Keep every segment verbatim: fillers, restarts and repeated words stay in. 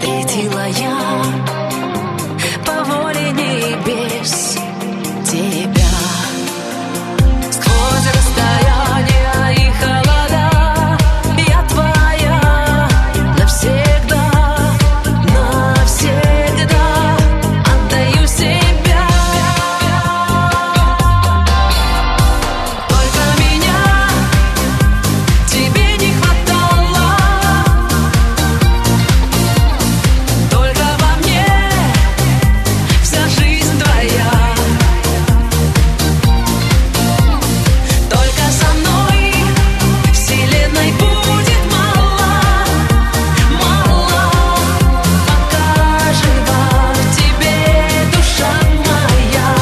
встретила я по воле небес тебя. Сквозь расстояния и холода я твоя навсегда, навсегда отдаю себя. Только меня тебе не хватало, только во мне вся жизнь твоя. Только со мной вселенной будет мало, мало. Пока жива в тебе душа моя,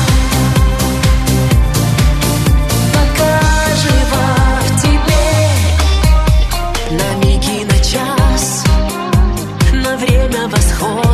пока жива в тебе. На миг и на час, на время восхода